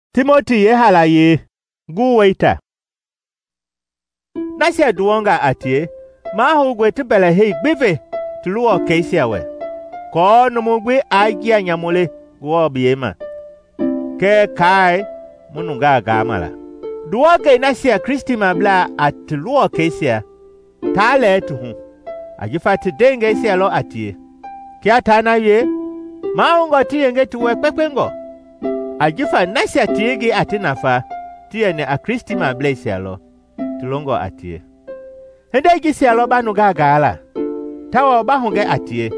Timothy ye halaye gu waita. Nasya duwonga atie ma hugwe tibele hei gbive tuluo keisia we. Ko numugwe agia nyamule guo biema. Ke kai mununga gamala. Duwoge nasya Kristi mabla atuluo keisia tale tuhu. Ajifati denge isia lo atie. Kia tana ye maungo tiyenge tuwe kpekpengo. Ajifa nasya tiyegi atinafa tiyene a Kristi mabla isia lo tulongo atie. Hende isia lo banuga gala. Tawa bahunge atie.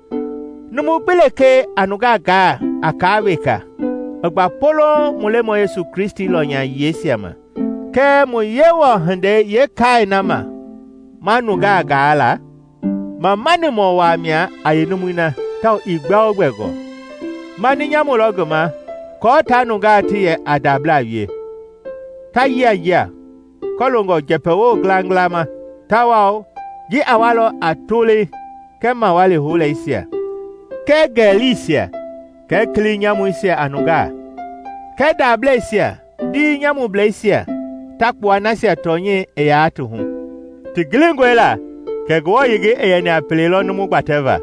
Numupileke anuga ga akaweka. Ogba polo mulemo Yesu Kristi lo nya yesiama. Ke mu yewo hende ye kai nama. Manuga gala. Mamani mo wamia ayinumuna tau igba ogbego. Mani nyamulogoma ko tanuga tiye adabla ye. Ta ya. Kolongo jepewo glanglama. Tawao ji awalo atuli kema wale hule isia. Ke gelisia ke kli nyamu isia anuga. Ke dable isia di nyamu ble isia. Takwa nasia tonye eya atuhu. Tigilingwela ke gwo yigi eyeni apelelo numu gbateva.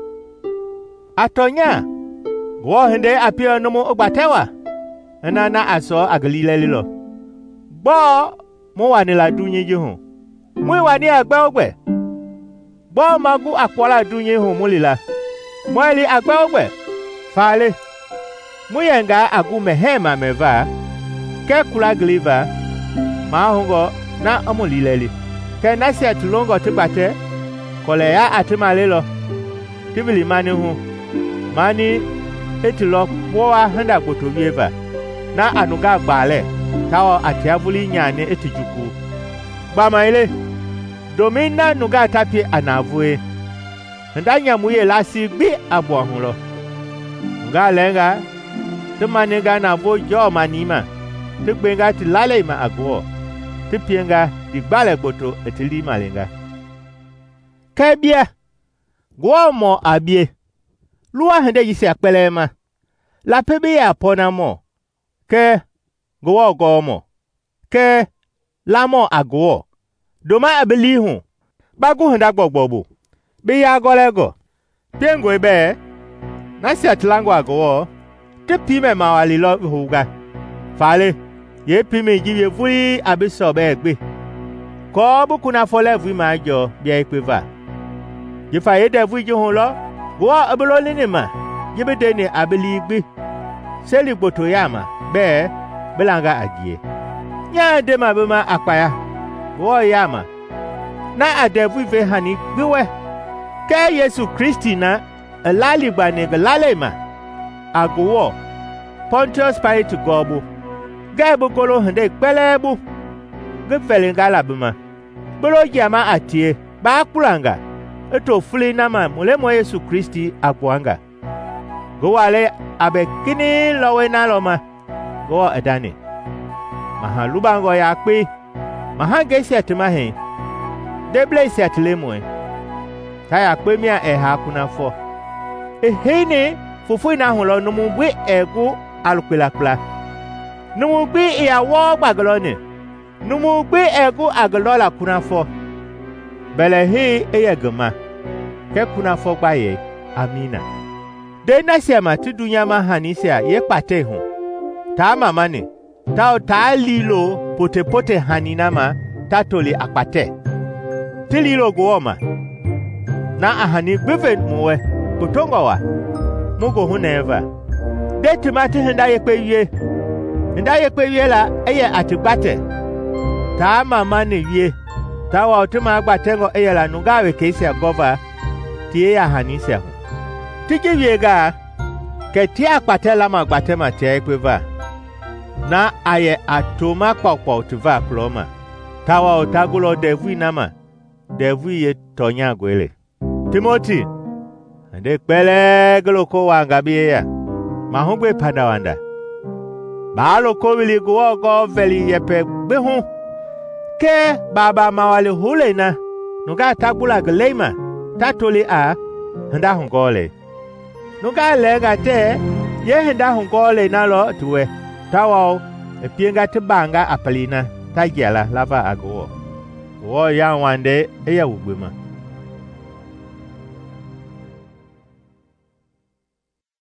Atonya gwo hende apio numu gbatewa. Na aso aglile lilo. Bo mo wanila dunye jihu. Mwi wani agbe ogbe. Bo magu akwala dunye hu mulila. Mweli agbe ogbe. Fale. Muyenga agu mehema meva. Ke kula gliva. Mahungo na amulileli. Ke nasi atulongo tibate. Kole ya atimalelo. Tibili mani hu. Mani etilo mwa handa kutubieva. Na anuga gbale. Tawa atiavuli nyane etijuku. Bamaile. Domina nuga tapi anavue. Ndanya muye lasi gbi abuahulo. Nga lenga. Tumaniga na vo jo manima. Tukbenga tilale ma agwo. Tupienga digbale goto etili malenga. Kebia. Gwo mo abie. Lua hende yisi akpelema. La pebe ya pona mo. Ke gwo gomo. Ke lamo agwo. Doma abeli hu. Bagu henda gbogbobu. Be ya golego. Piengo ebe. Nasi atilango agwo. Te pime mawalilo huga. Fale. Ye pime jive vuli abisobe egbe. Ko buku na fole vwi majo bia ekpeva. Ye fa ye de vwi jihun lo. Gwo abelo linima. Jibe dene abeli igbe. Seli gboto yama. Be belanga adie. Nya de mabema akpaya. Gwo yama. Na adevu ve hani gbiwe. Ke Yesu Kristi na elali gbane glalema. Agwo. Pontius Pilate gobu. Gebu golo hende gbelebu. Gefelingala buma. Bolo jama atie. Ba kulanga. Eto fuli nama mulemo Yesu Kristi agwanga. Gowale abe kini lowe na loma. Go edane. Maha lubango ya kpi. Maha gesi atimahe. Deble si atilemwe. Taya kpe mia eha kuna fo. Ehene fufu ina hulo numugwe egu alukpilakpila. Numugwe iya wo gbaglone. Numugwe egu aglola kuna fo. Bele hi eyegema. Ke kuna fo gbaye. Amina. De nasiama tudunya mahanisia ye pate hu. Ta mamane. Ta lilo pote haninama tatoli akpate. Ti lilo guoma. Na ahani gbiven muwe. Kutongo wa. Mugo huneva. De timati henda yekwe. Henda yekwe la eye atibate. Ta mamane ye. Ta wa utuma agbatengo eye la nungawe keisi ya gova. Tiye ya hanisia hu. Tiji yega. Ke tia akpate lama agbatema tia yekweva. Na aye atoma kwa utuva ploma. Tawa otagulo devui nama. Devui ye tonya gwele. Timothy. Ande kwele gloko wangabiye ya. Mahungwe padawanda. Baalo kowili guogo veli yepe behu. Ke baba mawali hule na. Nuga tagula gleima. Tatoli a. Handa hungole. Nuga lega te. Ye handa hungole na lo tuwe. Tawa Epienga te banga apelina ta jela lava ago. Wo ya wande eya ugbema.